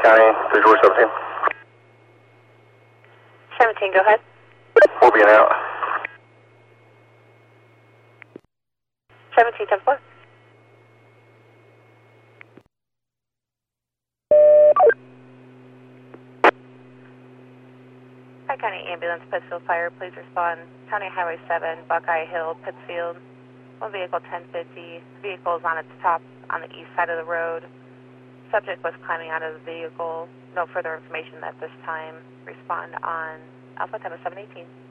County, visual 17. 17, go ahead. We'll be in out. 17, 10-4. Hi, County Ambulance, Pittsfield Fire, please respond. County Highway 7, Buckeye Hill, Pittsfield. One vehicle 1050. Vehicle is on its top on the east side of the road. Subject was climbing out of the vehicle. No further information at this time. Respond on Alpha 10718.